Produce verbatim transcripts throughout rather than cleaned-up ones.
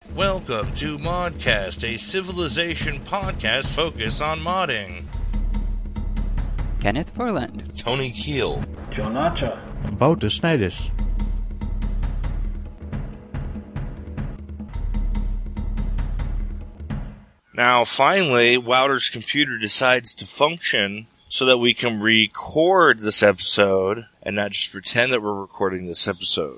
Welcome to Modcast, a Civilization podcast focused on modding. Kenneth Furland, Tony Keel, John Archer, Wouter Snijders. Now, finally, Wouter's computer decides to function so that we can record this episode and not just pretend that we're recording this episode.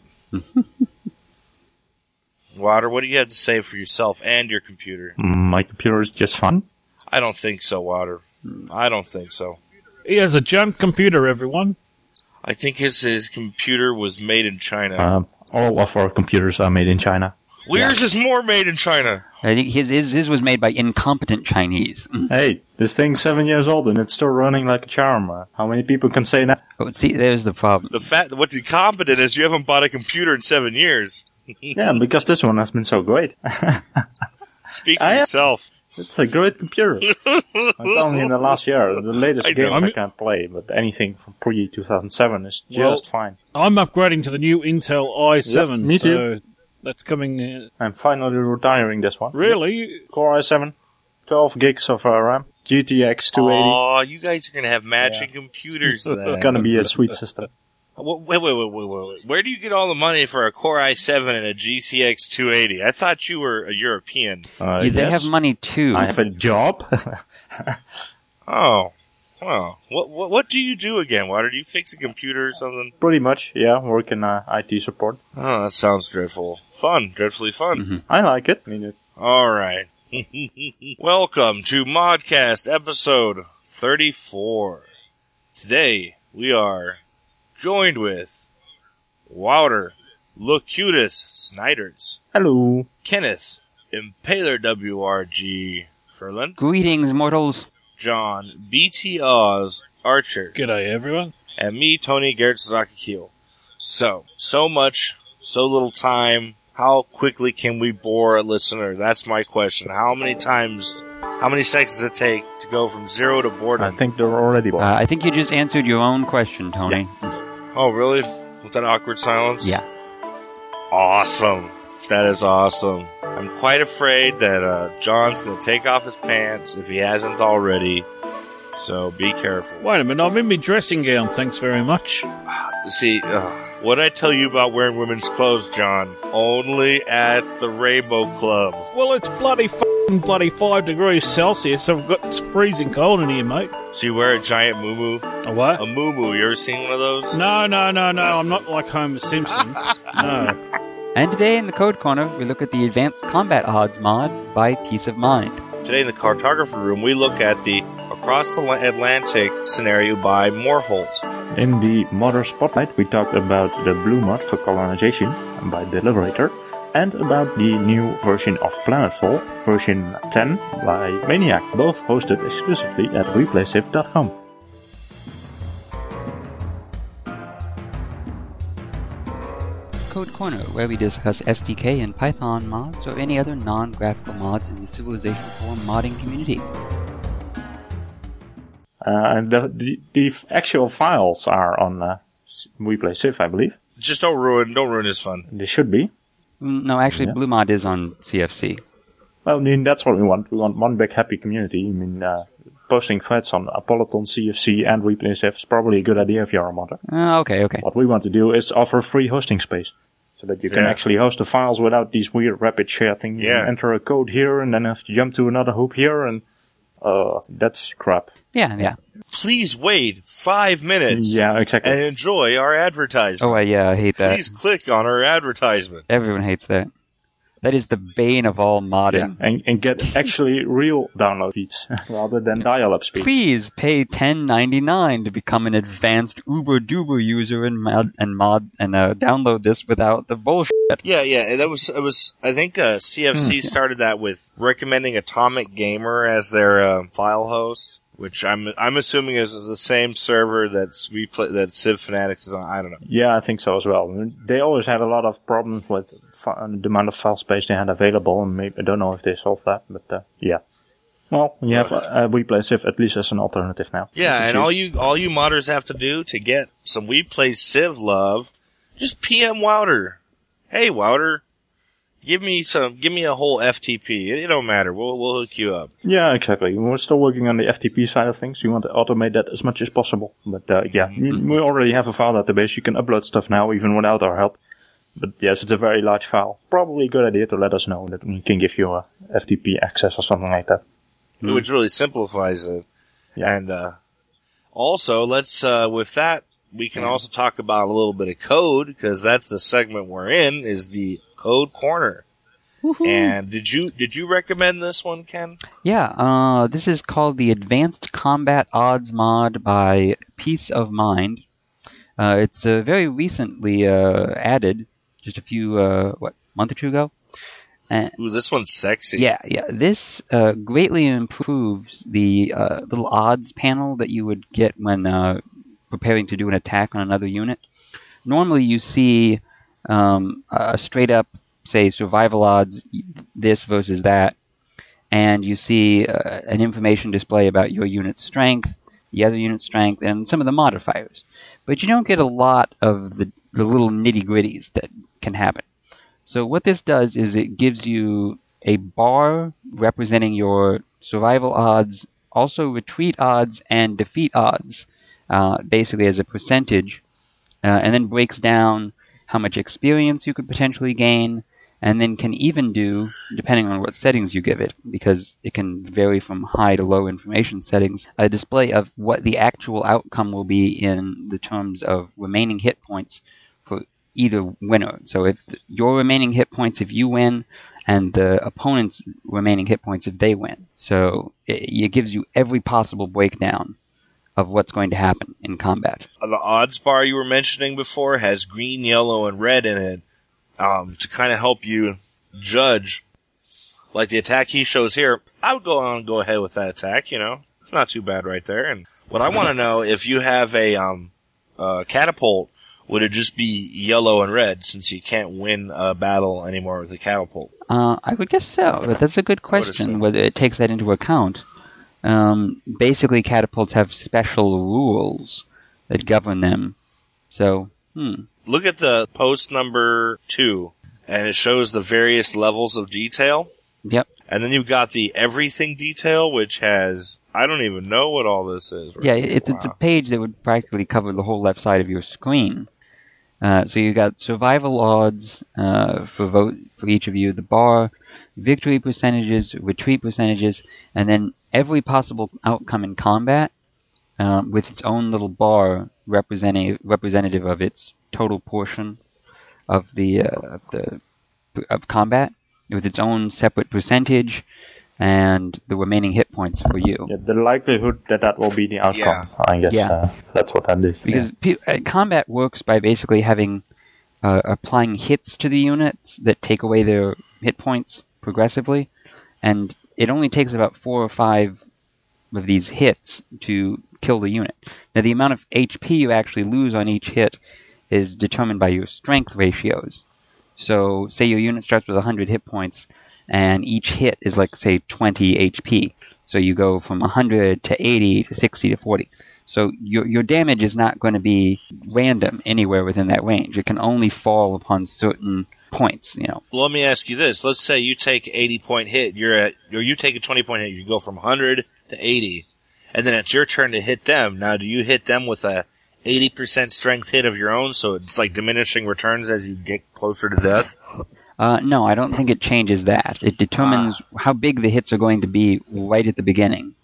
Wouter, what do you have to say for yourself and your computer? My computer is just fine. I don't think so, Wouter. I don't think so. He has a junk computer, everyone. I think his his computer was made in China. Um, all of our computers are made in China. Yours is more made in China. I think his, his his was made by incompetent Chinese. Hey, this thing's seven years old and it's still running like a charm. Uh, how many people can say that? Oh, see, there's the problem. The fact what's incompetent is you haven't bought a computer in seven years. Yeah, because this one has been so great. Speak for I- yourself. It's a great computer. It's only in the last year. The latest I games know. I can't play, but anything from pre two thousand seven is just Well- fine. I'm upgrading to the new Intel i seven, Yep, me so too. that's coming. Uh, I'm finally retiring this one. really? Core i seven, twelve gigs of uh, RAM, G T X two eighty. Aw, you guys are going to have matching computers then. It's gonna be a sweet system. Wait, wait, wait, wait, wait, wait. Where do you get all the money for a Core i seven and a G T X two eighty? I thought you were a European. Uh, Yeah, they yes, have money too. I have a job. Oh, well, what, what what do you do again, Water? Do you fix a computer or something? Pretty much, yeah. Work in uh, I T support. Oh, that sounds dreadful. Fun, dreadfully fun. I like it. I mean, it All right. Welcome to Modcast episode thirty-four. Today we are joined with Wouter Locutus Snijders, hello. Kenneth Impaler W R G Furland, Greetings, mortals. John B T Oz Archer, G'day, everyone. and me, Tony Garrett Sasaki Keel. So, so much, so little time. How quickly can we bore a listener? That's my question. How many times, how many seconds does it take to go from zero to I boredom? think they're already Uh, born. I think you just answered your own question, Tony. Oh, really? With that awkward silence? Yeah. Awesome. That is awesome. I'm quite afraid that uh, John's going to take off his pants if he hasn't already. So be careful. Wait a minute, I'm in my dressing gown, thanks very much. See, uh, what did I tell you about wearing women's clothes, John? Only at the Rainbow Club. Well, it's bloody f***ing bloody five degrees Celsius, so I've got it's freezing cold in here, mate. So you wear a giant moo-moo? A what? A moo-moo. You ever seen one of those? No, no, no, no, I'm not like Homer Simpson. No. And today in the Code Corner, we look at the Advanced Combat Odds mod by Peace of Mind. Today in the cartography room, we look at the Across the Atlantic scenario by Moorholt. In the Modder Spotlight, we talked about the Blue Mod for colonization by the Liberator, and about the new version of Planetfall, version ten, by Maniac, both hosted exclusively at replaysif dot com. Code Corner, where we discuss S D K and Python mods or any other non-graphical mods in the Civilization four modding community. Uh, and the, the, the f- actual files are on uh, replaysif, I believe. Just don't ruin, don't ruin his fun. They should be. Mm, No, actually, Yeah. Blue Mod is on C F C. Well, I mean, that's what we want. We want one big happy community. I mean, uh, posting threads on Apolyton, C F C, and replaysif is probably a good idea if you're a modder. Uh, okay, okay. What we want to do is offer free hosting space. So that you can Yeah. actually host the files without these weird rapid share thing. You Yeah. enter a code here and then have to jump to another hoop here, and uh, that's crap. Yeah, yeah. Please wait five minutes Yeah, exactly. and enjoy our advertisement. Oh, I, yeah, I hate that. Please click on our advertisement. Everyone hates that. That is the bane of all yeah. modding. and, and get actually real download speeds rather than dial-up speeds. Please pay ten ninety-nine to become an advanced Uber Duber user and mod and mod and uh, download this without the bullshit. Yeah, yeah, and that was, it was, I think, uh, C F C started that with recommending Atomic Gamer as their, uh, file host, which I'm, I'm assuming is the same server that's we play, that Civ Fanatics is on. I don't know. Yeah, I think so as well. They always had a lot of problems with fi- the amount of file space they had available, and maybe, I don't know if they solved that, but uh, yeah. Well, you have uh, replaysif at least as an alternative now. Yeah, You and can all choose. you, all you modders have to do to get some We Play Civ love, just P M Wouter. Hey, Wouter, give me some, give me a whole F T P. It, it don't matter. We'll we'll hook you up. Yeah, exactly. We're still working on the F T P side of things. We want to automate that as much as possible. But uh, yeah, mm-hmm. we already have a file database. You can upload stuff now, even without our help. But yes, it's a very large file. Probably a good idea to let us know that we can give you a F T P access or something like that. Mm-hmm. Which really simplifies it. Yeah. And uh, also, let's uh, with that, we can also talk about a little bit of code, because that's the segment we're in, is the Code Corner. Woo-hoo. And did you did you recommend this one, Ken? Yeah, uh, this is called the Advanced Combat Odds mod by Peace of Mind. Uh, it's uh, very recently uh, added, just a few, uh, what, month or two ago? Uh, Ooh, this one's sexy. Yeah, yeah. This uh, greatly improves the uh, little odds panel that you would get when uh, preparing to do an attack on another unit. Normally you see um, a straight-up, say, survival odds, this versus that, and you see uh, an information display about your unit's strength, the other unit's strength, and some of the modifiers. But you don't get a lot of the, the little nitty-gritties that can happen. So what this does is it gives you a bar representing your survival odds, also retreat odds and defeat odds, uh, basically as a percentage, uh, and then breaks down how much experience you could potentially gain, and then can even do, depending on what settings you give it, because it can vary from high to low information settings, a display of what the actual outcome will be in the terms of remaining hit points for either winner. So if your remaining hit points if you win, and the opponent's remaining hit points if they win. So it, it gives you every possible breakdown of what's going to happen in combat. The odds bar you were mentioning before has green, yellow, and red in it um, to kind of help you judge. Like the attack he shows here, I would go on and go ahead with that attack, you know. It's not too bad right there. And what I want to know, if you have a um, uh, catapult, would it just be yellow and red, since you can't win a battle anymore with a catapult? Uh, I would guess so, but that's a good question, whether it takes that into account. Um, basically, catapults have special rules that govern them. So, hmm. Look at the post number two, and it shows the various levels of detail. Yep. And then you've got the everything detail, which has, I don't even know what all this is. Yeah, it's, wow. It's a page that would practically cover the whole left side of your screen. Uh, so you got survival odds uh, for vote for each of you, the bar, victory percentages, retreat percentages, and then every possible outcome in combat uh, with its own little bar representing representative of its total portion of the uh, of the of combat, with its own separate percentage and the remaining hit points for you. Yeah, the likelihood that that will be the outcome, yeah. I guess yeah. uh, that's what that is. Because yeah. pe- uh, combat works by basically having uh, applying hits to the units that take away their hit points progressively, and it only takes about four or five of these hits to kill the unit. Now, the amount of H P you actually lose on each hit is determined by your strength ratios. So, say your unit starts with one hundred hit points, and each hit is like, say, twenty H P. So you go from one hundred to eighty to sixty to forty. So your your damage is not going to be random anywhere within that range. It can only fall upon certain points, you know. Well, let me ask you this. Let's say you take an eighty point hit, you're at, or you take a twenty point hit, you go from one hundred to eighty, and then it's your turn to hit them. Now, do you hit them with a eighty percent strength hit of your own, so it's like diminishing returns as you get closer to death? Uh, no, I don't think it changes that. It determines ah. how big the hits are going to be right at the beginning,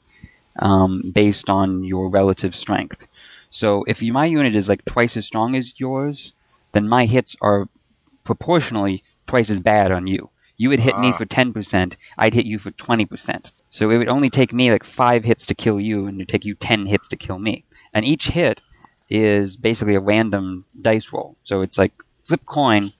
um, based on your relative strength. So if you, my unit is like twice as strong as yours, then my hits are proportionally twice as bad on you. You would hit ah. me for ten percent, I'd hit you for twenty percent. So it would only take me like five hits to kill you, and it would take you ten hits to kill me. And each hit is basically a random dice roll. So it's like flip coin,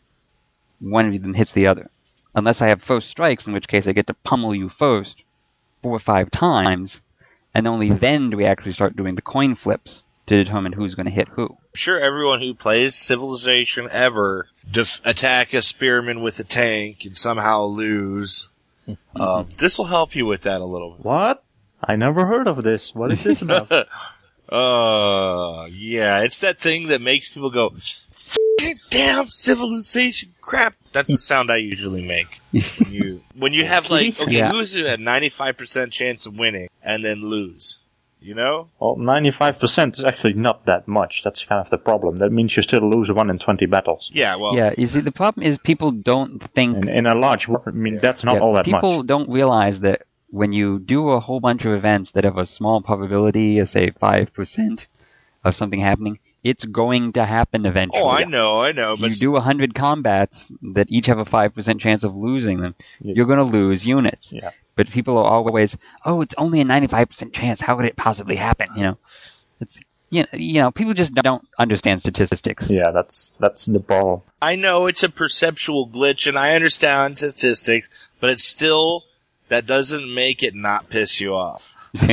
one of them hits the other. Unless I have first strikes, in which case I get to pummel you first four or five times, and only then do we actually start doing the coin flips to determine who's going to hit who. I'm sure everyone who plays Civilization ever def- attack a spearman with a tank and somehow lose. um, this will help you with that a little bit. What? I never heard of this. What is this about? Uh, yeah, it's that thing that makes people go, F- damn civilization crap. That's the sound I usually make. When you, when you have like, okay, Yeah. who's a ninety-five percent chance of winning and then lose? You know? Well, ninety-five percent is actually not that much. That's kind of the problem. That means you still lose one in twenty battles. Yeah, well. Yeah, you see, the problem is people don't think... In, in a large war, I mean, that's not yeah, all that people much. don't realize that when you do a whole bunch of events that have a small probability of, say, five percent of something happening, it's going to happen eventually. Oh, I know, I know. But You do one hundred combats that each have a five percent chance of losing them, Yeah. you're going to lose units. Yeah. But people are always, oh, it's only a ninety-five percent chance. How could it possibly happen? You know, it's you know, you know, people just don't understand statistics. Yeah, that's that's the problem. I know it's a perceptual glitch, and I understand statistics, but it's still, that doesn't make it not piss you off.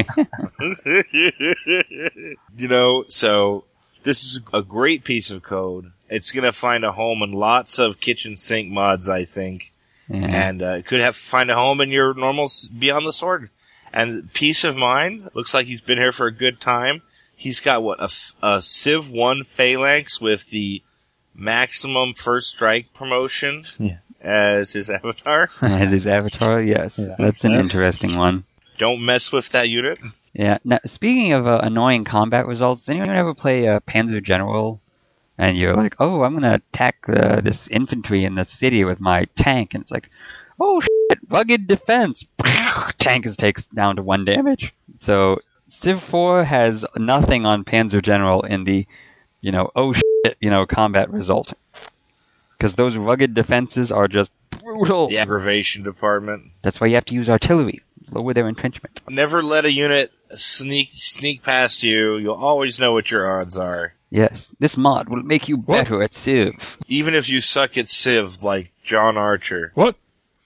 You know, so this is a great piece of code. It's going to find a home in lots of kitchen sink mods, I think. Yeah. And uh, it could have find a home in your normal s- Beyond the Sword. And Peace of Mind looks like he's been here for a good time. He's got what a, f- a Civ one Phalanx with the maximum first strike promotion Yeah. as his avatar. As his avatar, yes, Yeah. that's an Yes. interesting one. Don't mess with that unit. Yeah. Now, speaking of uh, annoying combat results, anyone ever play uh, Panzer General? And you're like, oh, I'm going to attack uh, this infantry in the city with my tank. And it's like, oh, shit, rugged defense. Tank is takes down to one damage. So Civ four has nothing on Panzer General in the, you know, oh, shit, you know, combat result. Because those rugged defenses are just brutal. The aggravation department. That's why you have to use artillery. Lower their entrenchment. Never let a unit sneak sneak past you. You'll always know what your odds are. Yes, this mod will make you better at Civ. Even if you suck at Civ like John Archer. What?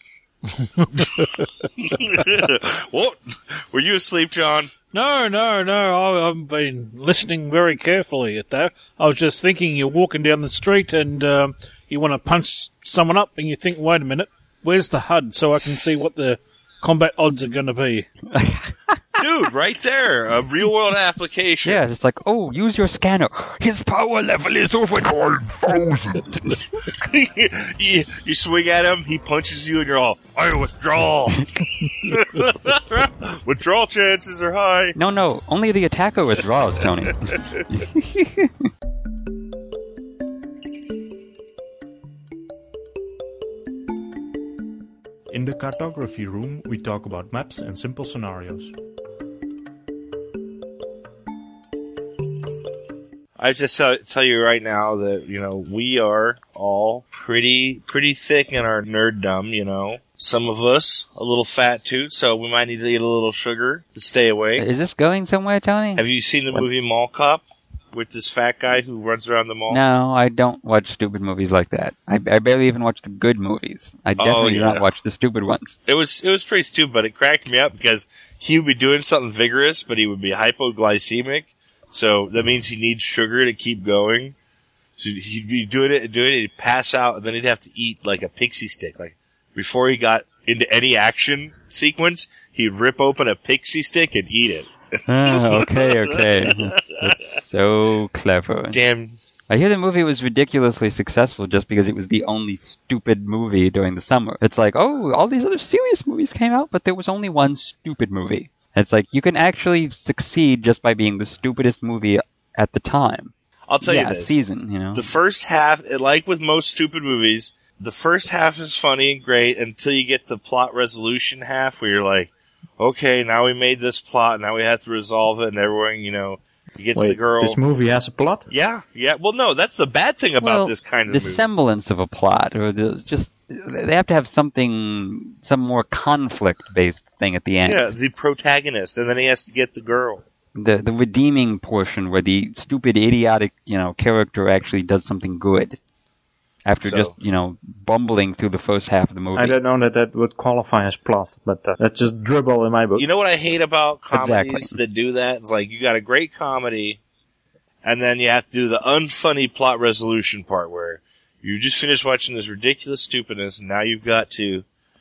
What? Were you asleep, John? No, no, no. I, I've been listening very carefully at that. I was just thinking you're walking down the street and um, you want to punch someone up and you think, wait a minute, where's the H U D so I can see what the combat odds are going to be? Dude, right there. A real world application. Yeah, it's like, oh, use your scanner. His power level is over nine thousand. you, you swing at him, he punches you, and you're all, I withdraw. Withdrawal chances are high. No, no, only the attacker withdraws, Tony. In the cartography room, we talk about maps and simple scenarios. I just tell, tell you right now that, you know, we are all pretty, pretty thick in our nerddom, you know. Some of us a little fat too, so we might need to eat a little sugar to stay awake. Is this going somewhere, Tony? Have you seen the movie Mall Cop with this fat guy who runs around the mall? No, I don't watch stupid movies like that. I, I barely even watch the good movies. I definitely do yeah. not watch the stupid ones. It was, it was pretty stupid, but it cracked me up because he would be doing something vigorous, but he would be hypoglycemic. So that means he needs sugar to keep going. So he'd be doing it and doing it, he'd pass out, and then he'd have to eat like a pixie stick. Like, before he got into any action sequence, he'd rip open a pixie stick and eat it. Ah, okay, okay. That's, that's so clever. Damn. I hear the movie was ridiculously successful just because it was the only stupid movie during the summer. It's like, oh, all these other serious movies came out, but there was only one stupid movie. It's like, you can actually succeed just by being the stupidest movie at the time. I'll tell yeah, you this. season, you know. The first half, like with most stupid movies, the first half is funny and great until you get the plot resolution half where you're like, okay, now we made this plot, now we have to resolve it, and everyone, you know, he gets Wait, the girl. this movie has a plot? Yeah, yeah. Well, no, that's the bad thing about well, this kind of the movie. semblance of a plot, or the, just they have to have something, some more conflict-based thing at the end. Yeah, the protagonist, and then he has to get the girl. The the redeeming portion where the stupid, idiotic, you know, character actually does something good after So- just, you know, bumbling through the first half of the movie. I don't know that that would qualify as plot, but uh, that's just dribble in my book. You know what I hate about comedies Exactly. that do that? It's like you got a great comedy, and then you have to do the unfunny plot resolution part where you just finished watching this ridiculous stupidness, and now you've got to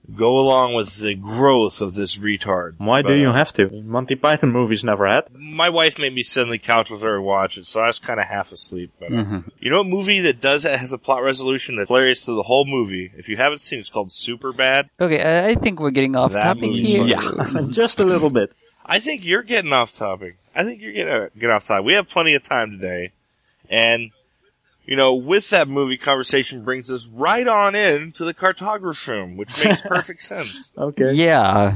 go along with the growth of this retard. Why But, do you uh, have to? Monty Python movies never had. My wife made me sit on the couch with her and watch it, so I was kind of half asleep. But, uh, Mm-hmm. you know what movie that does that has a plot resolution that's hilarious to the whole movie? If you haven't seen it, it's called Superbad. Okay, I I think we're getting off That topic movie's here. fucking- Yeah, just a little bit. I think you're getting off topic. I think you're getting uh, getting off topic. We have plenty of time today, and you know, with that movie, conversation brings us right on in to the cartography room, which makes perfect sense. Okay. Yeah.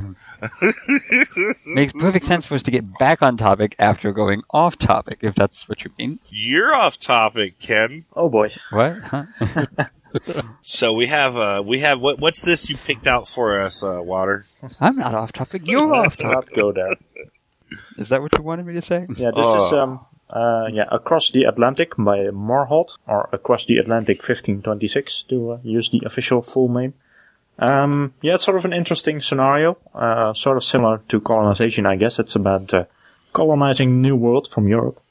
Makes perfect sense for us to get back on topic after going off topic, if that's what you mean. You're off topic, Ken. Oh boy. What? Huh? So we have uh we have what what's this you picked out for us, uh, Water? I'm not off topic. You're off Let's not topic. go there. Is that what you wanted me to say? Yeah, this Oh. is um uh yeah Across the Atlantic by Morholt, or Across the Atlantic fifteen twenty-six to uh, use the official full name. Um yeah, it's sort of an interesting scenario, uh sort of similar to colonization, I guess. It's about uh, colonizing New World from Europe,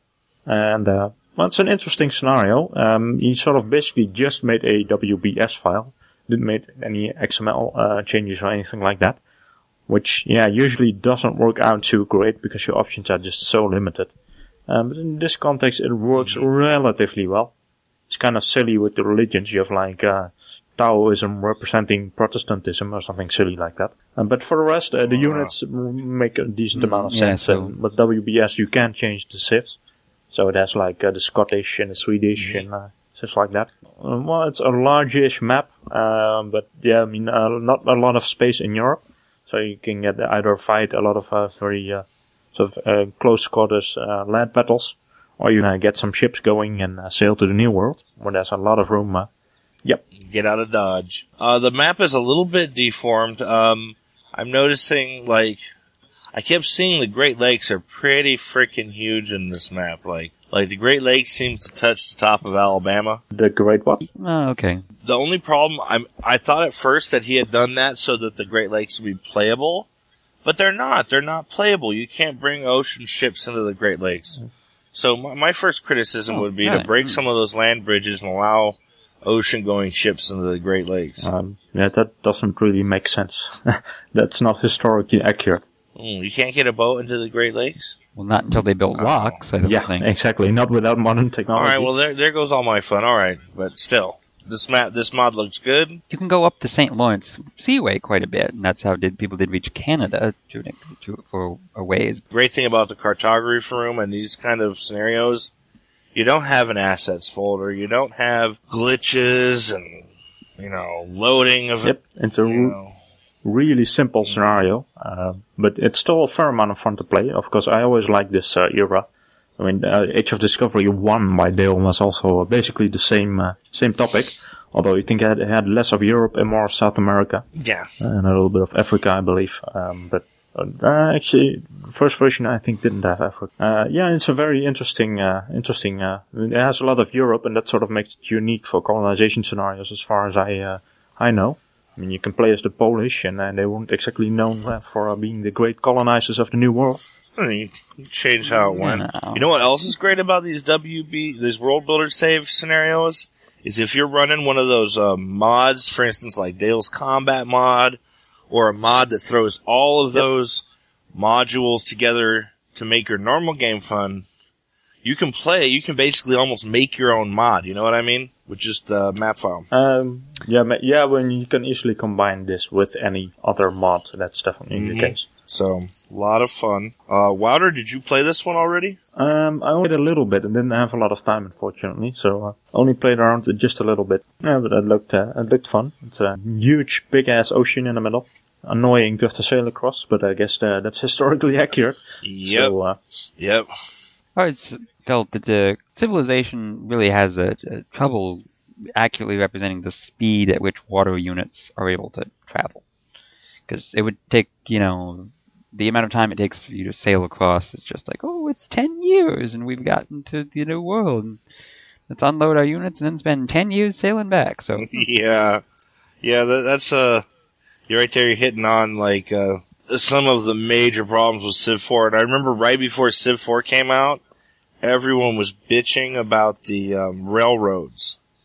and uh, well, it's an interesting scenario. Um, he sort of basically just made a W B S file, didn't make any X M L uh, changes or anything like that. Which, yeah, usually doesn't work out too great because your options are just so limited. Um, but in this context, it works relatively well. It's kind of silly with the religions. You have like uh, Taoism representing Protestantism or something silly like that. Um, but for the rest, uh, the units m- make a decent amount of yeah, sense. so- And with W B S, you can change the civs. So it has like uh, the Scottish and the Swedish and uh, stuff like that. Um, well, it's a large-ish map, um, but yeah, I mean, uh, not a lot of space in Europe. So you can get either fight a lot of uh, very uh, sort of uh, close quarters uh, land battles, or you uh, get some ships going and uh, sail to the New World, where there's a lot of room. Uh, yep. Get out of Dodge. Uh, the map is a little bit deformed. Um, I'm noticing, like, I kept seeing the Great Lakes are pretty freaking huge in this map. Like, like the Great Lakes seems to touch the top of Alabama. The Great what? Oh, okay. The only problem, I'm, I thought at first that he had done that so that the Great Lakes would be playable, but they're not. They're not playable. You can't bring ocean ships into the Great Lakes. So my, my first criticism Oh, would be right. to break some of those land bridges and allow ocean-going ships into the Great Lakes. Um, yeah, that doesn't really make sense. That's not historically accurate. Mm, you can't get a boat into the Great Lakes? Well, not until they built locks, I don't Yeah, think. exactly. Not without modern All technology. right, well there there goes all my fun. All right, but still, this map this mod looks good. You can go up the Saint Lawrence Seaway quite a bit, and that's how did people did reach Canada to, to, for a ways. Great thing about the cartography room and these kind of scenarios, you don't have an assets folder. You don't have glitches and you know loading of Yep, it's a you re- know. really simple scenario, uh, but it's still a fair amount of fun to play. Of course, I always like this uh, era. I mean, uh, Age of Discovery one by Dale was also uh, basically the same uh, same topic, although you think it had, it had less of Europe and more of South America, Yeah. and a little bit of Africa, I believe. Um, but uh, actually, the first version I think didn't have Africa. Uh, yeah, it's a very interesting, uh, interesting. Uh, it has a lot of Europe, and that sort of makes it unique for colonization scenarios, as far as I uh, I know. I mean, you can play as the Polish, and uh, they weren't exactly known uh, for uh, being the great colonizers of the New World. You can change how it went. No. You know what else is great about these W B, these World Builder save scenarios? Is if you're running one of those uh, mods, for instance, like Dale's Combat mod, or a mod that throws all of those modules together to make your normal game fun, you can play, you can basically almost make your own mod, you know what I mean? With just the map file. Um, yeah, ma- yeah. When you can easily combine this with any other mod, that's definitely Mhm. the case. So, a lot of fun. Uh, Wouter, did you play this one already? Um, I only did a little bit and didn't have a lot of time, unfortunately. So uh, only played around it just a little bit. Yeah, but it looked uh, it looked fun. It's a huge, big ass ocean in the middle. Annoying to have to sail across, but I guess uh, that's historically accurate. Yep. So, uh, Yep. I always felt that the civilization really has a, a trouble accurately representing the speed at which water units are able to travel. Because it would take, you know, the amount of time it takes for you to sail across is just like, oh, it's ten years and we've gotten to the New World. And let's unload our units and then spend ten years sailing back. So Yeah. Yeah, that, that's, uh, you're right there, you're hitting on, like, uh, some of the major problems with Civ four. And I remember right before Civ four came out, everyone was bitching about the, um, railroads.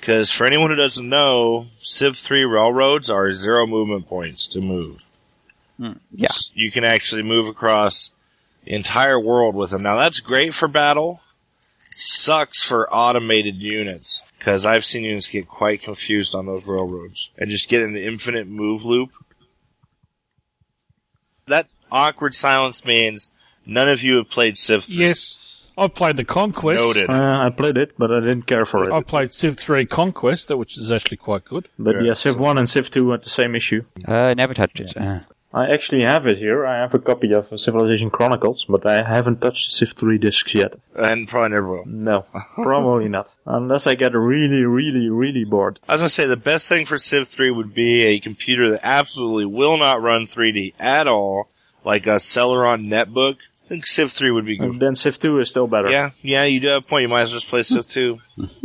Because for anyone who doesn't know, Civ three railroads are zero movement points to move. Mm, yeah. You can actually move across the entire world with them. Now, that's great for battle. Sucks for automated units, because I've seen units get quite confused on those railroads and just get in the infinite move loop. That awkward silence means none of you have played Civ three. Yes. I've played the Conquest. Noted. Uh, I played it, but I didn't care for it. I played Civ three Conquest, which is actually quite good. But Yeah. yeah, Civ one and Civ two had the same issue. Uh, never touched it. Uh, I actually have it here. I have a copy of Civilization Chronicles, but I haven't touched Civ three discs yet. And probably never will. No, probably not. Unless I get really, really, really bored. I was going to say, the best thing for Civ three would be a computer that absolutely will not run three D at all, like a Celeron netbook. I think Civ three would be good. And then Civ two is still better. Yeah, yeah, you do have a point. You might as well just play Civ two.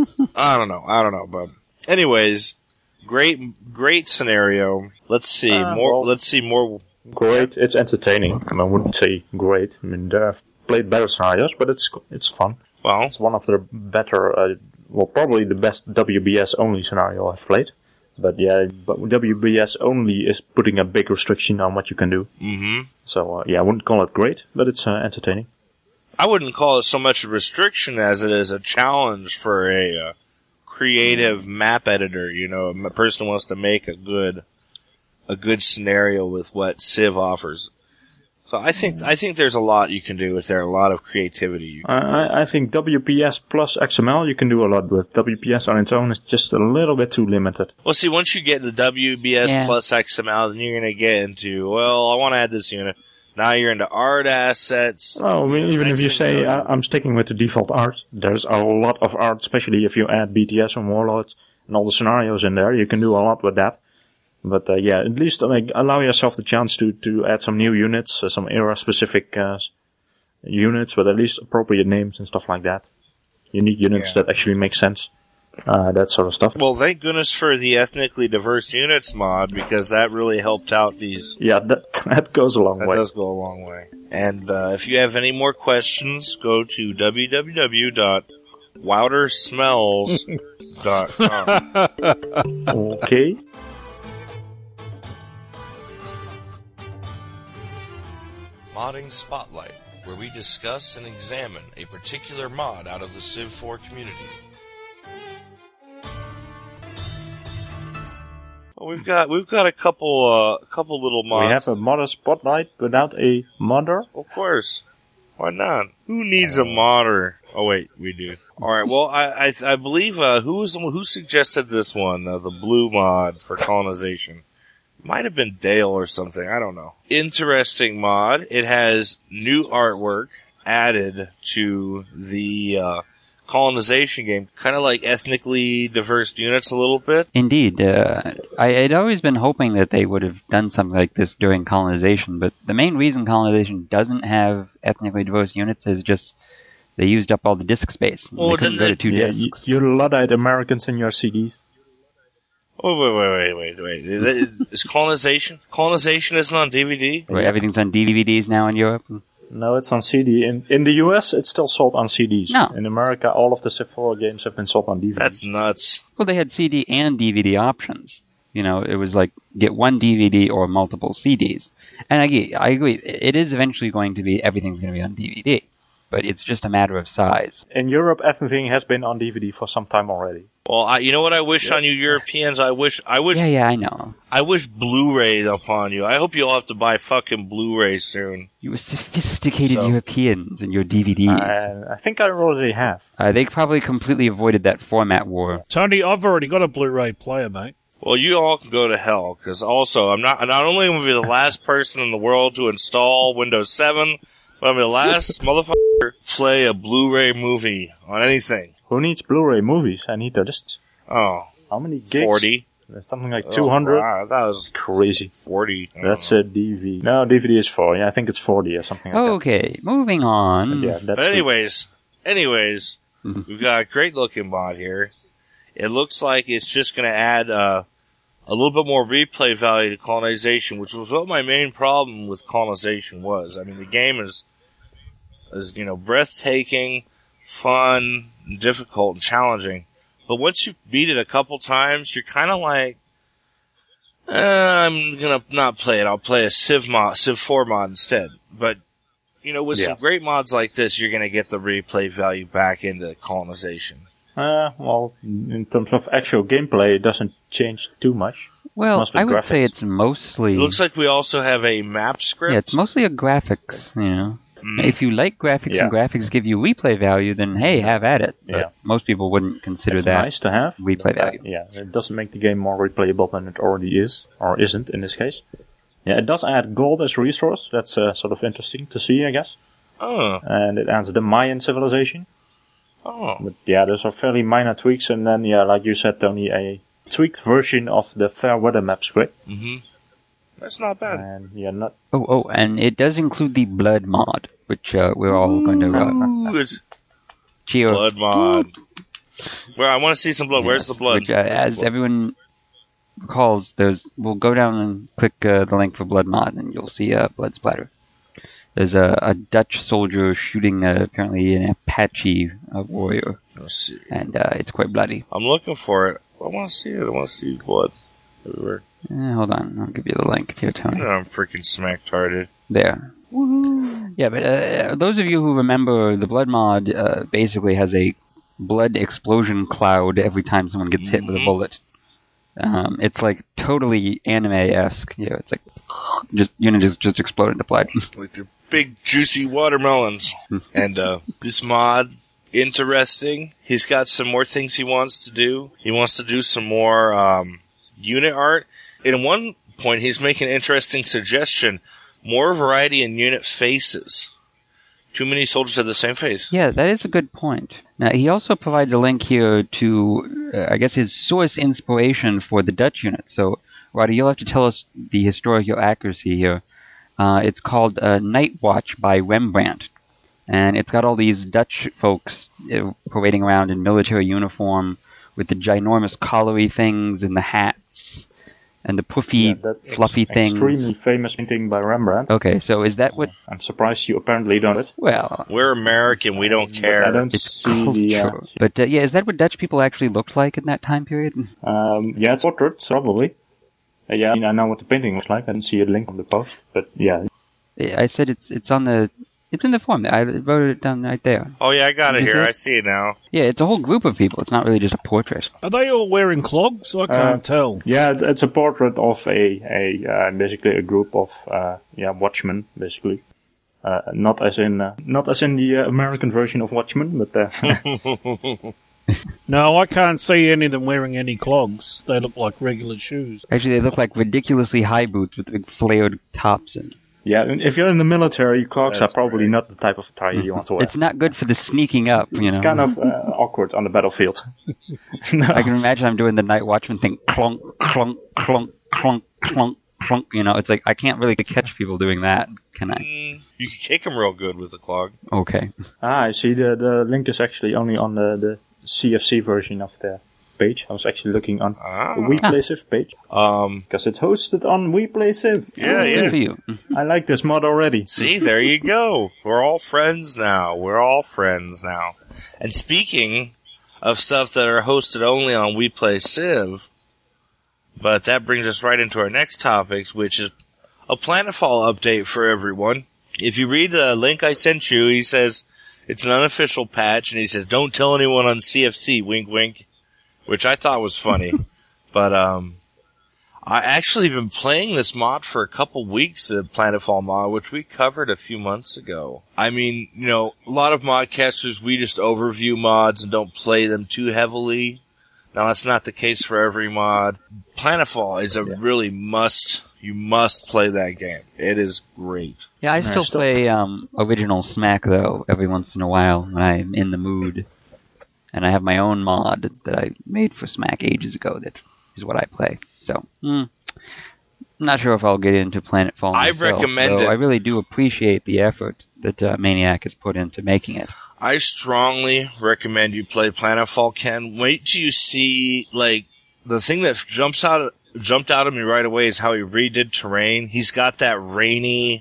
I don't know. I don't know, but anyways, great, great scenario. Let's see Uh, more. well- let's see more. Great, it's entertaining. I wouldn't say great. I mean, I've played better scenarios, but it's it's fun. Well, It's one of the better, uh, well, probably the best W B S only scenario I've played. But yeah, but W B S only is putting a big restriction on what you can do. hmm So uh, yeah, I wouldn't call it great, but it's uh, entertaining. I wouldn't call it so much a restriction as it is a challenge for a uh, creative map editor. You know, a person who wants to make a good, a good scenario with what Civ offers. So I think I think there's a lot you can do with there. A lot of creativity. You can I, I- I think W P S plus X M L you can do a lot with. W P S on its own is just a little bit too limited. Well, see, once you get the W B S Yeah. plus X M L, then you're going to get into, well, I want to add this unit. Now you're into art assets. Oh, I mean, even if you Next thing say you know- I, I'm sticking with the default art, there's a lot of art, especially if you add B T S and Warlords and all the scenarios in there. You can do a lot with that. But uh, yeah, at least like, allow yourself the chance to, to add some new units, uh, some era-specific uh, s- units with at least appropriate names and stuff like that. Unique units Yeah. that actually make sense. Uh, that sort of stuff. Well, thank goodness for the ethnically diverse units mod, because that really helped out these. Yeah, that, that goes a long That way. does go a long way. And uh, if you have any more questions, go to w w w dot wouter smells dot com. Okay. Modding Spotlight, where we discuss and examine a particular mod out of the Civ four community. Well, we've got we've got a couple uh, a couple little mods. We have a modder spotlight without a modder. Of course. Why not? Who needs a modder? Oh wait, we do. All right. Well, I I, I believe uh, who was who suggested this one, uh, the blue mod for colonization. Might have been Dale or something. I don't know. Interesting mod. It has new artwork added to the uh, colonization game, kind of like ethnically diverse units a little bit. Indeed. Uh, I had always been hoping that they would have done something like this during colonization, but the main reason colonization doesn't have ethnically diverse units is just they used up all the disk space. Well, they couldn't go to didn't two Yeah, you, disks. you Luddite Americans in your C Ds. Oh wait, wait, wait, wait, wait! Is colonization? Colonization isn't on D V D. Where everything's on D V Ds now in Europe. No, it's on C D. In in the U S, it's still sold on C Ds. No. In America, all of the Civ four games have been sold on D V D. That's nuts. Well, they had C D and D V D options. You know, it was like get one D V D or multiple C Ds. And I, agree- I agree, it is eventually going to be, everything's going to be on D V D. But it's just a matter of size. In Europe, everything has been on D V D for some time already. Well, I, you know what I wish on you Europeans? I wish, I wish, Yeah, yeah, I know. I wish Blu-ray upon you. I hope you all have to buy fucking Blu-ray soon. You sophisticated So- Europeans and your D V Ds. Uh, I think I already have. Uh, they probably completely avoided that format war. Tony, I've already got a Blu-ray player, mate. Well, you all can go to hell, because also, I'm not, not only am I the last person in the world to install Windows seven, but I'm the last motherfucker to play a Blu-ray movie on anything. Who needs Blu-ray movies? I need the just Oh, how many gigs? forty. Something like two hundred. Oh, wow, that was Crazy. forty. I don't That's know. a D V D. No, D V D is four. Yeah, I think it's forty or something like Okay, moving on. that. Yeah, that's But anyways, anyways, we've got a great looking mod here. It looks like it's just going to add uh, a little bit more replay value to colonization, which was what my main problem with colonization was. I mean, the game is, is you know, breathtaking, fun, difficult, and challenging. But once you beat it a couple times, you're kind of like, eh, I'm gonna not play it. I'll play a Civ mod, Civ four mod instead. But you know, with Yeah. some great mods like this, you're gonna get the replay value back into colonization. Uh, well, in terms of actual gameplay, it doesn't change too much. Well, Mostly I would graphics. say it's mostly. It looks like we also have a map script. Yeah, it's mostly a graphics, you know. Mm. If you like graphics Yeah. and graphics give you replay value, then hey, have at it. But Yeah. most people wouldn't consider It's that nice to have. replay value. Yeah, it doesn't make the game more replayable than it already is, or isn't in this case. Yeah, it does add gold as a resource. That's uh, sort of interesting to see, I guess. Oh, And it adds the Mayan civilization. oh. But yeah, those are fairly minor tweaks. And then, yeah, like you said, Tony, a tweaked version of the fair weather map script. Mm-hmm. That's not bad. And yeah, not Oh, oh, and it does include the blood mod, which uh, we're all going to uh, Ooh, it's cheer. blood mod. Where I want to see some blood. Where's the Yes, blood? Which, uh, as everyone recalls, there's we'll go down and click uh, the link for blood mod, and you'll see a uh, blood splatter. There's a, a Dutch soldier shooting uh, apparently an Apache uh, warrior, Let's see. and uh, it's quite bloody. I'm looking for it. I want to see it. I want to see blood everywhere. Eh, hold on, I'll give you the link here, Tony. I'm freaking smack-tarded. There. Yeah, but uh, those of you who remember, the blood mod uh, basically has a blood explosion cloud every time someone gets hit with a Mhm. bullet. Um, it's like totally anime-esque. Yeah, it's like just unit just just explode into blood. With your big, juicy watermelons. And uh, this mod, interesting. He's got some more things he wants to do. He wants to do some more um, unit art. In one point, he's making an interesting suggestion. More variety in unit faces. Too many soldiers have the same face. Yeah, that is a good point. Now, he also provides a link here to, uh, I guess, his source inspiration for the Dutch unit. So, Roddy, you'll have to tell us the historical accuracy here. Uh, it's called uh, Night Watch by Rembrandt. And it's got all these Dutch folks uh, parading around in military uniform with the ginormous collary things and the hats and the puffy, yeah, that's fluffy things. extremely famous painting by Rembrandt. Okay, so is that what... I'm surprised you apparently don't it. Well... We're American. We don't care. I don't It's see the. Uh, culture. But uh, yeah, is that what Dutch people actually looked like in that time period? um, yeah, it's portraits probably. Uh, yeah, I mean, I know what the painting looks like. I didn't see a link on the post, but yeah, I said it's it's on the it's in the form. I wrote it down right there. Oh, yeah, I got Did it you here. see it? I see it now. Yeah, it's a whole group of people. It's not really just a portrait. Are they all wearing clogs? I can't Uh, tell. yeah, it- it's a portrait of a a uh, basically a group of uh, yeah watchmen basically. Uh, not as in uh, not as in the uh, American version of Watchmen, but uh, No, I can't see any of them wearing any clogs. They look like regular shoes. Actually, they look like ridiculously high boots with big flared tops. And yeah, if you're in the military, clogs That's are probably great. not the type of attire you want to wear. it's not good for the sneaking up. You know, It's kind of uh, awkward on the battlefield. No. I can imagine I'm doing the night watchman thing. Clunk, clunk, clunk, clunk, clunk, clunk. You know, it's like I can't really catch people doing that, can I? Mm, you can kick him real good with the clog. Okay. Ah, I see. The the link is actually only on the, the C F C version of the page. I was actually looking on Ah. the WePlayCiv page Um, because it's hosted on WePlayCiv. yeah, Good yeah. for you. I like this mod already. See, there you go. We're all friends now. We're all friends now. And speaking of stuff that are hosted only on We Play Civ, but that brings us right into our next topic, which is a Planetfall update for everyone. If you read the link I sent you, he says it's an unofficial patch, and he says, don't tell anyone on C F C, wink wink, which I thought was funny. But, um, I actually been playing this mod for a couple weeks, the Planetfall mod, which we covered a few months ago. I mean, you know, a lot of modcasters, we just overview mods and don't play them too heavily. Now, that's not the case for every mod. Planetfall is a Yeah. really must, you must play that game. It is great. Yeah, I Yeah, still still- play um, original Smack, though, every once in a while when I'm in the mood. And I have my own mod that I made for Smack ages ago that is what I play. So, hmm, I'm not sure if I'll get into Planetfall I myself, recommend though it. I really do appreciate the effort that uh, Maniac has put into making it. I strongly recommend you play Planetfall, Ken. Wait till you see, like, the thing that jumps out, jumped out at me right away is how he redid terrain. He's got that rainy,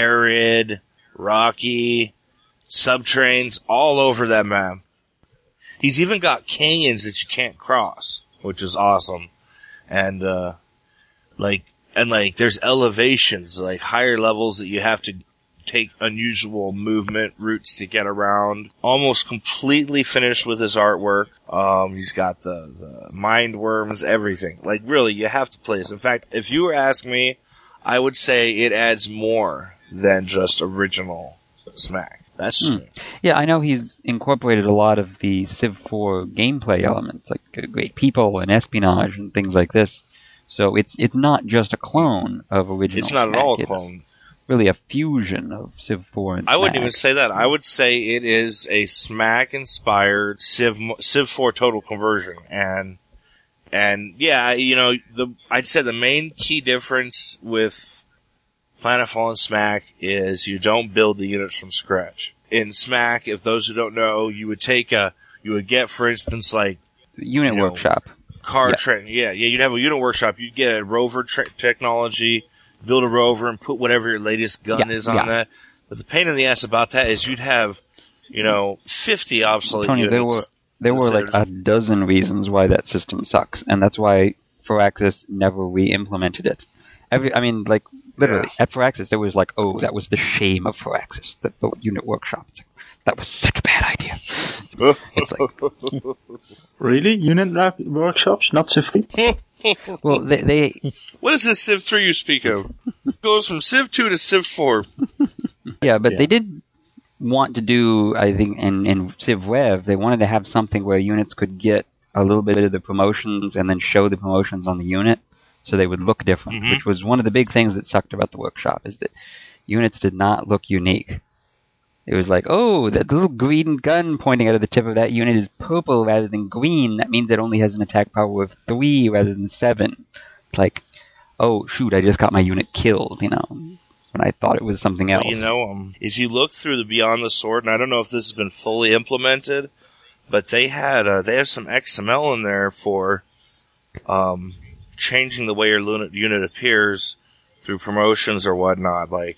arid, rocky, subterranes all over that map. he's even got canyons that you can't cross, which is awesome. And, uh, like, and like, there's elevations, like higher levels that you have to take unusual movement routes to get around. Almost completely finished with his artwork. Um, he's got the, the mind worms, everything. Like, really, you have to play this. In fact, if you were asking me, I would say it adds more than just original Smack. That's just Hmm. me. Yeah, I know he's incorporated a lot of the Civ four gameplay elements, like uh, great people and espionage and things like this. So it's it's not just a clone of original It's not at Smack. all a It's clone. really a fusion of Civ four and I wouldn't Smack. even say that. I would say it is a Smack-inspired Civ Civ four total conversion, and and yeah, you know, the I'd say the main key difference with Planetfall and Smack is you don't build the units from scratch. In Smack, if those who don't know, you would take a you would get, for instance, like Unit you know, Workshop. car Yeah. train. Yeah, yeah, you'd have a unit workshop. You'd get a rover tra- technology, build a rover, and put whatever your latest gun Yeah, is on yeah. that. But the pain in the ass about that is you'd have, you know, fifty obsolete Tony, units. there were there were like a dozen reasons why that system sucks, and that's why Firaxis never re-implemented it. Every, I mean, like literally Yeah. at Firaxis, there was like, oh, that was the shame of Firaxis, the, the Unit Workshop. It's like, that was such a bad idea. It's like, Really? Unit lab workshops, not Civ three? well, they, they What is this Civ three you speak of? It goes from Civ two to Civ four. yeah, but Yeah. they did want to do, I think, in in Civ Rev, they wanted to have something where units could get a little bit of the promotions and then show the promotions on the unit, so they would look different. Mhm. Which was one of the big things that sucked about the workshop, is that units did not look unique. It was like, oh, that little green gun pointing out of the tip of that unit is purple rather than green. That means it only has an attack power of three rather than seven. It's like, oh, shoot, I just got my unit killed, you know, when I thought it was something else. Well, you know, um, if you look through the Beyond the Sword, and I don't know if this has been fully implemented, but they had uh, they have some X M L in there for um, changing the way your unit, unit appears through promotions or whatnot. Like,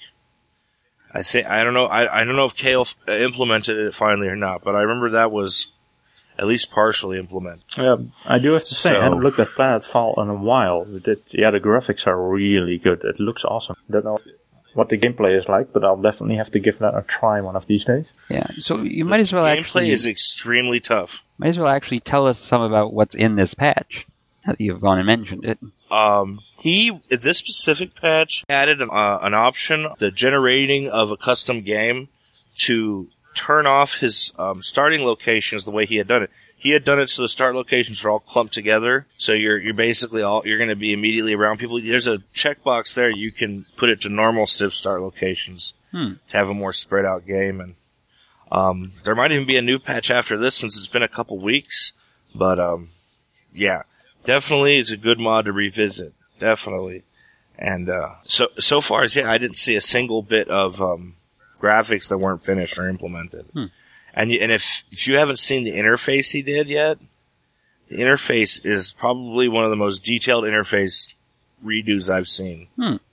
I think I don't know I, I don't know if Kale f- implemented it finally or not, but I remember that was at least partially implemented. Yeah, I do have to say, So- I haven't looked at Planetfall in a while. But it, yeah, the graphics are really good. It looks awesome. Don't know what the gameplay is like, but I'll definitely have to give that a try one of these days. Yeah, so you might as well Gameplay actually is extremely tough. might as well actually tell us some about what's in this patch. Now that you've gone and mentioned it. Um, he, this specific patch added an, uh, an option, the generating of a custom game, to turn off his um, starting locations the way he had done it. He had done it so the start locations are all clumped together, so you're you're basically all you're going to be immediately around people. There's a checkbox there. You can put it to normal Civ start locations Hmm. to have a more spread out game, and um, there might even be a new patch after this since it's been a couple weeks. But um, yeah. Definitely, it's a good mod to revisit. Definitely, and uh, so so far as yeah, I didn't see a single bit of um, graphics that weren't finished or implemented. Hmm. And you, and if if you haven't seen the interface he did yet, the interface is probably one of the most detailed interface redos I've seen.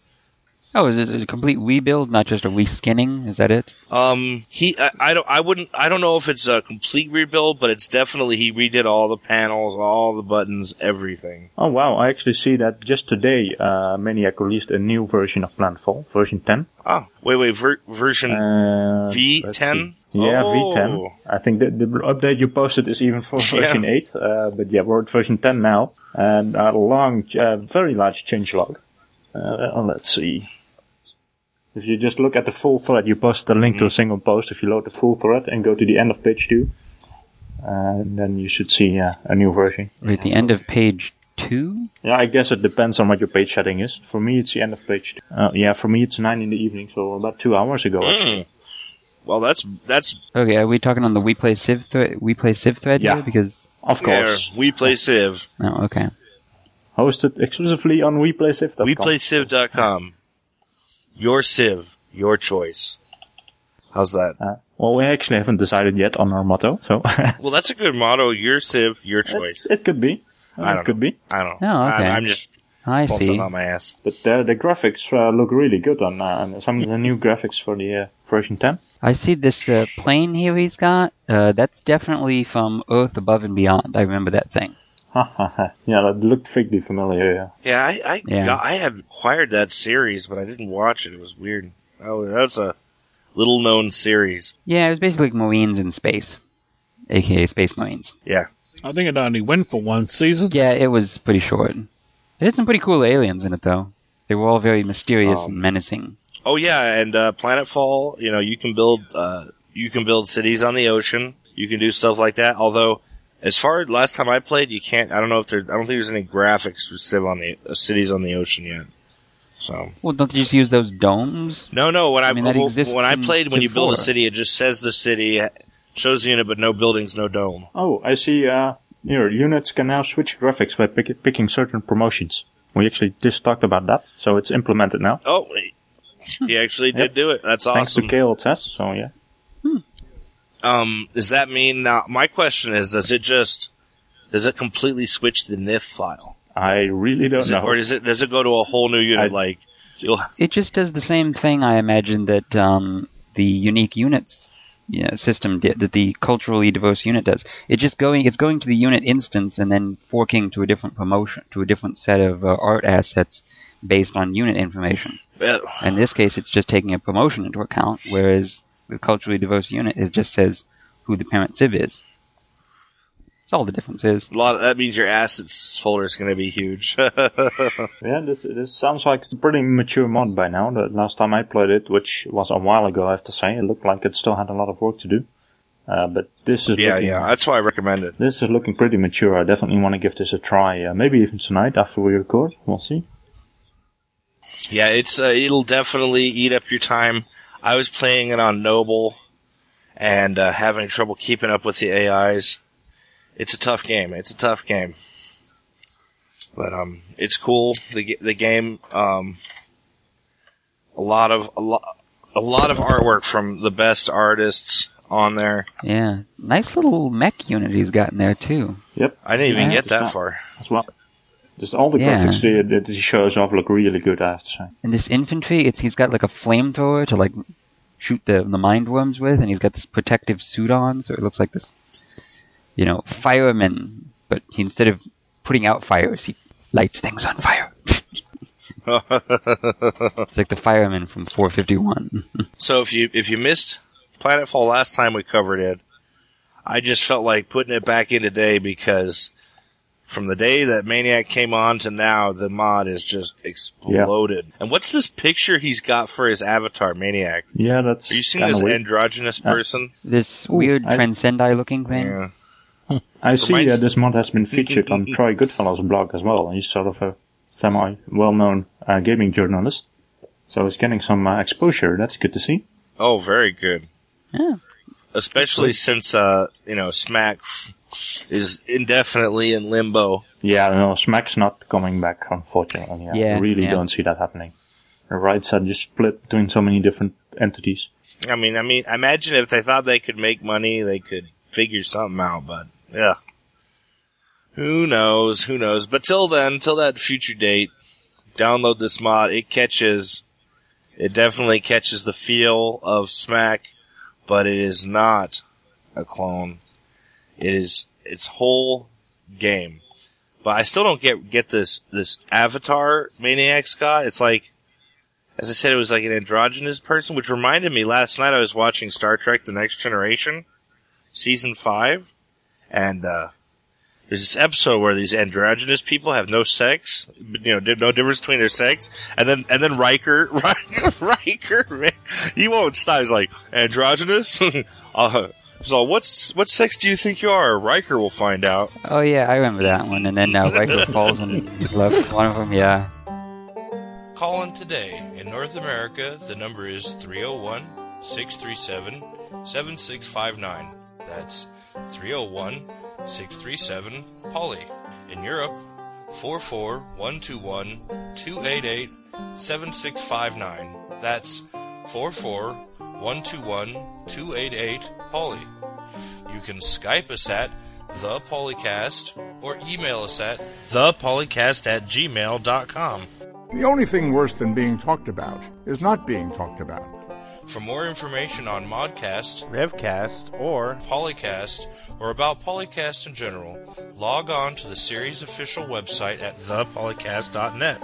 Oh, is it a complete rebuild, not just a reskinning? Is that it? Um, he, I, I don't, I wouldn't, I don't know if it's a complete rebuild, but it's definitely he redid all the panels, all the buttons, everything. Oh wow, I actually see that just today uh, Maniac released a new version of Planetfall, version ten. Oh, wait, wait, ver- version Uh, V let's ten? see. Yeah, Oh. V ten. I think the, the update you posted is even for version Yeah. eight, uh, but yeah, we're at version ten now. And a long, uh, very large changelog. Uh, let's see. If you just look at the full thread, you post a link to a single post. If you load the full thread and go to the end of page two, uh, then you should see uh, a new version. We're at the end of page two? Yeah, I guess it depends on what your page setting is. For me, it's the end of page two. Uh, yeah, for me, it's nine in the evening, so about two hours ago. Actually. Mm. Well, that's that's Okay, are we talking on the We Play Civ thread? We Play Civ thread Yeah. here? Because Of yeah, course. We Play Civ. oh, okay. Hosted exclusively on we play civ dot com. We Play Civ dot com. Your Civ, your choice. How's that? Uh, well, we actually haven't decided yet on our motto, so Well, that's a good motto. Your Civ, your choice. it could be. Uh, I don't it could know. be. I don't know. Oh, okay. I, I'm just I Well, see. something on my ass. But uh, the graphics uh, look really good on uh, some of the new graphics for the uh, version ten. I see this uh, plane here he's got. Uh, that's definitely from Earth Above and Beyond. I remember that thing. Ha ha ha. Yeah, that looked vaguely familiar, yeah. Yeah, I I, Yeah. Got, I had acquired that series, but I didn't watch it. It was weird. Oh, that's a little known series. Yeah, it was basically like Marines in space, aka Space Marines. Yeah. I think it only went for one season. Yeah, it was pretty short. It had some pretty cool aliens in it, though. They were all very mysterious Um, and menacing. Oh yeah, and uh, Planetfall. You know, you can build uh, you can build cities on the ocean. You can do stuff like that. Although, as far as last time I played, you can't. I don't know if there. I don't think there's any graphics for civ on the uh, cities on the ocean yet. So Well, don't they just use those domes? no, no. When I, I mean, that well, exists when I in played, when Civ you build a four. city, it just says the city, shows the unit, but no buildings, no dome. Oh, I see. Uh, your units can now switch graphics by pick- picking certain promotions. We actually just talked about that, so it's implemented now. Oh, he actually did Yep. do it. That's Thanks to awesome. K L T S, so yeah. Um, does that mean now? My question is: Does it just does it completely switch the N I F file? I really don't Is it, know. or does it does it go to a whole new unit? I- like you'll It just does the same thing, I imagine, that um, the unique units you know, system did, that the culturally diverse unit does. It just going, it's going to the unit instance and then forking to a different promotion, to a different set of uh, art assets based on unit information. uh, In this case, it's just taking a promotion into account, whereas the culturally diverse unit, it just says who the parent civ is. That's all the difference is. a lot. Of, that means your assets folder is going to be huge. Yeah, this this sounds like it's a pretty mature mod by now. The last time I played it, which was a while ago, I have to say, it looked like it still had a lot of work to do. Uh, but this is yeah, looking, yeah. That's why I recommend it. this is looking pretty mature. I definitely want to give this a try. Uh, maybe even tonight after we record. We'll see. Yeah, it's uh, it'll definitely eat up your time. I was playing it on Noble and uh, having trouble keeping up with the A Is. It's a tough game. It's a tough game, but um, it's cool. The ga- the game um, a lot of a lot a lot of artwork from the best artists on there. Yeah. Nice little mech unit he's got in there, too. Yep. I didn't even Yeah. get that Yeah. far. As well. Just all the Yeah. graphics that that he shows off look really good, I have to say. And this infantry, it's he's got like a flamethrower to like shoot the the mind worms with, and he's got this protective suit on, so it looks like this, you know, fireman. But he, instead of putting out fires, he lights things on fire. It's like the fireman from four fifty-one. So if you if you missed Planetfall last time we covered it, I just felt like putting it back in today because from the day that Maniac came on to now, the mod is just exploded. And what's this picture he's got for his avatar, Maniac? Yeah, that's Are you seeing kinda this weird. androgynous person? This Ooh, weird I- transcendi-looking thing. Yeah. I see Reminds- that this mod has been featured on Troy Goodfellow's blog as well. He's sort of a semi-well-known uh, gaming journalist. So he's getting some uh, exposure. That's good to see. Oh, very good. Yeah. Especially since, uh, you know, Smack f- is indefinitely in limbo. Yeah, no, Smack's not coming back, unfortunately. I Yeah, really yeah. don't see that happening. The rights are just split between so many different entities. I mean, I mean, imagine if they thought they could make money, they could figure something out, but, yeah. Who knows, who knows. But till then, till that future date, download this mod. It catches, it definitely catches the feel of Smack, but it is not a clone. It is its whole game. But I still don't get, get this, this avatar Maniac's got. It's like, as I said, it was like an androgynous person, which reminded me, last night I was watching Star Trek The Next Generation, Season five, and, uh, there's this episode where these androgynous people have no sex, you know, no difference between their sex, and then, and then Riker, Riker, Riker, man, he won't stop, he's like, androgynous? uh, he's like, what's, what sex do you think you are? Riker will find out. Oh yeah, I remember that one. And then uh, Riker falls in love with one of them. Yeah. Call in today. In North America, the number is three oh one, six three seven, seven six five nine. That's three oh one, six three seven, Polly. In Europe, four four one two one, two eight eight, seven six five nine. That's four four one two one, two eight eight, Polly. You can Skype us at The Polycast, or email us at the polycast at gmail dot com. The only thing worse than being talked about is not being talked about. For more information on Modcast, Revcast, or Polycast, or about Polycast in general, log on to the series' official website at the polycast dot net.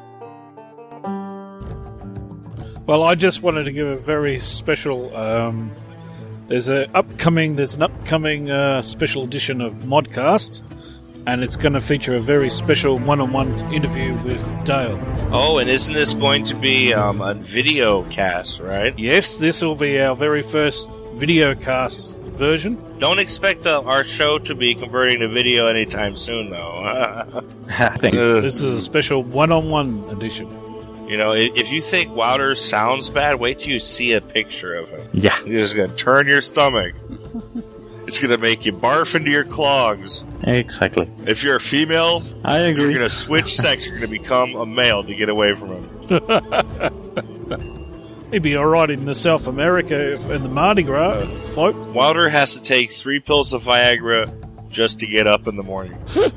Well, I just wanted to give a very special. Um, there's a upcoming. There's an upcoming uh, special edition of Modcast, and it's going to feature a very special one-on-one interview with Dale. Oh, and isn't this going to be um, a video cast, right? Yes, this will be our very first video cast version. Don't expect uh, our show to be converting to video anytime soon, though. I think. Uh, This is a special one-on-one edition. you know, i- if you think Wouter sounds bad, wait till you see a picture of him. Yeah, You're just going to turn your stomach. It's going to make you barf into your clogs. exactly. If you're a female, I you're agree. going to switch sex. You're going to become a male to get away from him. He'd be alright in the South America if- in the Mardi Gras float. Wilder has to take three pills of Viagra just to get up in the morning.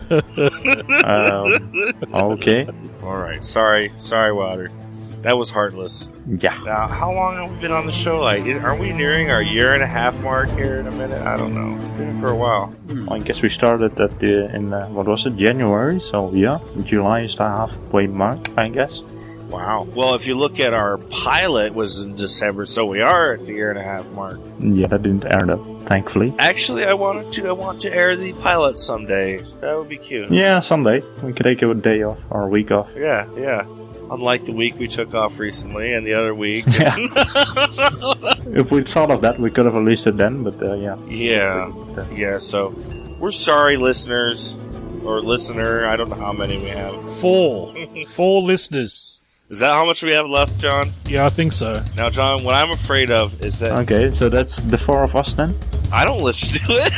um, okay. All right. Sorry. Sorry, Wilder. That was heartless. Yeah. Now, how long have we been on the show? Like, aren't we nearing our year and a half mark here in a minute? I don't know. It's been for a while. I guess we started at the in uh, what was it, January? So yeah, July is the halfway mark, I guess. Wow. Well, if you look at our pilot was in December, so we are at the year and a half mark. Yeah, that didn't air up, thankfully. Actually, I wanted to. I want to air the pilot someday. That would be cute. Yeah, someday we could take a day off or a week off. Yeah, yeah. Unlike the week we took off recently and the other week. Yeah. If we'd thought of that, we could have released it then. But uh, yeah. Yeah, yeah. So we're sorry, listeners or listener. I don't know how many we have. Four. Four listeners. Is that how much we have left, John? Yeah, I think so. Now, John, what I'm afraid of is that Okay, so that's the four of us then. I don't listen to it.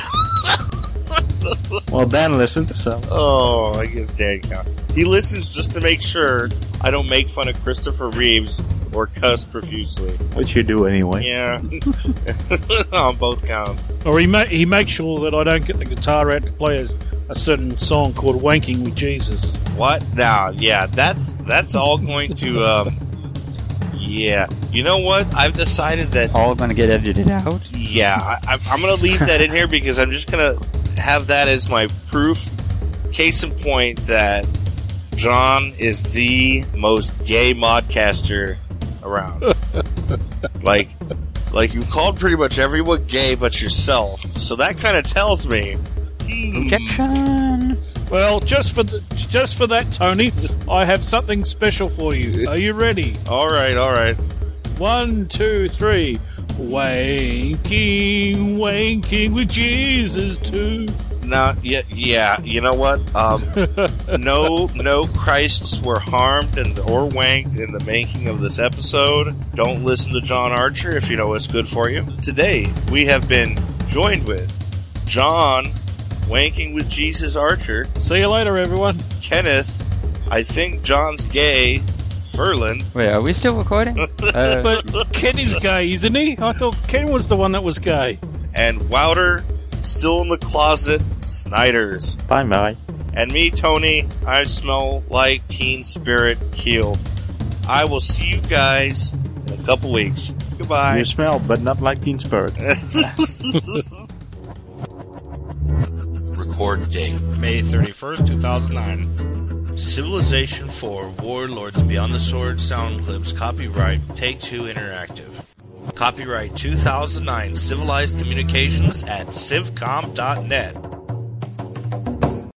Well, Dan listened, so Oh, I guess Dan counts. He listens just to make sure I don't make fun of Christopher Reeves or cuss profusely. which you do anyway. Yeah, on both counts. Or he ma- he makes sure that I don't get the guitar out to play a, a certain song called "Wanking with Jesus." What now? Yeah, that's that's all going to. Um, yeah, you know what? I've decided that. All going to get edited out. Yeah, I, I'm going to leave that in here because I'm just going to have that as my proof. Case in point that John is the most gay modcaster around. like, like you called pretty much everyone gay but yourself. So that kind of tells me. hmm, Objection. Well, just for the, just for that, Tony, I have something special for you. Are you ready? All right, all right. One, two, three. Wanking, wanking with Jesus too. Now, yeah, yeah. You know what? Um, no, no Christs were harmed and or wanked in the making of this episode. Don't listen to John Archer if you know what's good for you. Today we have been joined with John, wanking with Jesus Archer, See you later, everyone. Kenneth. I think John's gay. Furlan. Wait, are we still recording? Uh, But Ken is gay, isn't he? I thought Ken was the one that was gay. And Wouter, still in the closet, Snyders. Bye bye. And me, Tony, I smell like Teen Spirit Heel. I will see you guys in a couple weeks. Goodbye. You smell, but not like Teen Spirit. Record date, May thirty-first, two thousand nine. Civilization four, Warlords Beyond the Sword sound clips, copyright Take-Two Interactive. Copyright two thousand nine, Civilized Communications at civcom dot net.